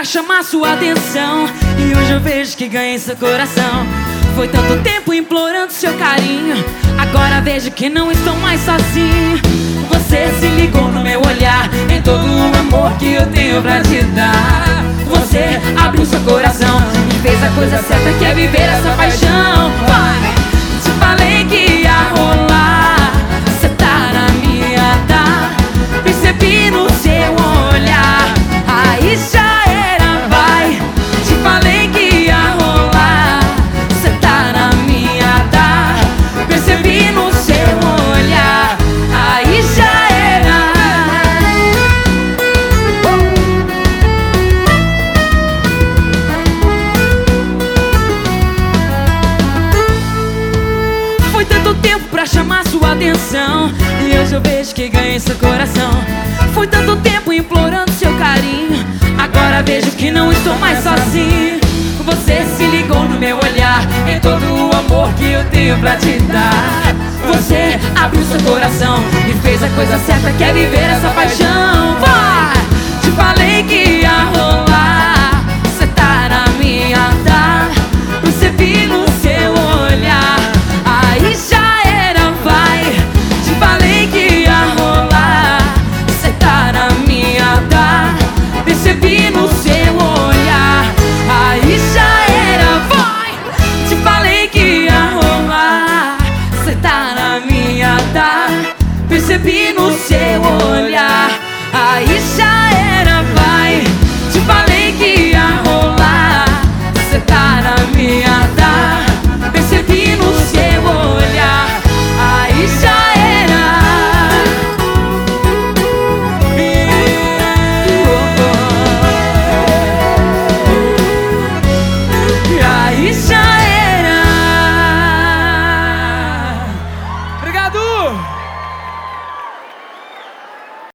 pra chamar sua atenção, e hoje eu vejo que ganhei seu coração. Foi tanto tempo implorando seu carinho, agora vejo que não estou mais sozinho. Você se ligou no meu olhar, em todo o amor que eu tenho pra te dar. Você abriu seu coração e fez a coisa certa, que é viver essa paixão. Vai! Te falei que ia rolar, cê tá na minha, tá? Percebi no seu olhar, aí já era, vai. Te falei que ia rolar, cê tá na minha, tá? Percebi no seu olhar, aí já era. Foi tanto tempo pra chamar sua atenção, e hoje eu vejo que ganhei seu coração. Foi tanto tempo implorando seu carinho, agora vejo que não estou mais sozinho. Você se ligou no meu olhar, em todo o amor que eu tenho pra te dar. Você abriu seu coração e fez a coisa certa, que é viver essa paixão.